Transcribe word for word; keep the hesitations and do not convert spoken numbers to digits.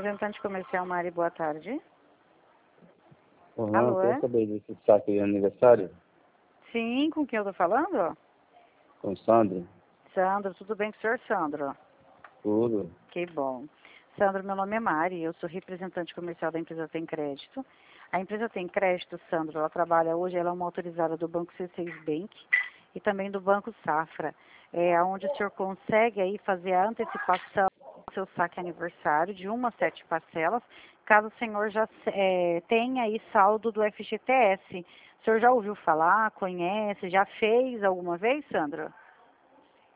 Representante comercial Mari, boa tarde. Olá, Alô, quer é? saber desse saque de aniversário? Sim, com quem eu tô falando? Com Sandro? Sandro, tudo bem com o senhor, Sandro? Tudo. Que bom. Sandro, meu nome é Mari, eu sou representante comercial da empresa Tem Crédito. A empresa Tem Crédito, Sandro, ela trabalha hoje, ela é uma autorizada do Banco C seis Bank e também do Banco Safra, é, onde o senhor consegue aí fazer a antecipação do seu saque aniversário de uma a sete parcelas, caso o senhor já é, tenha aí saldo do F G T S. O senhor já ouviu falar, conhece, já fez alguma vez, Sandro?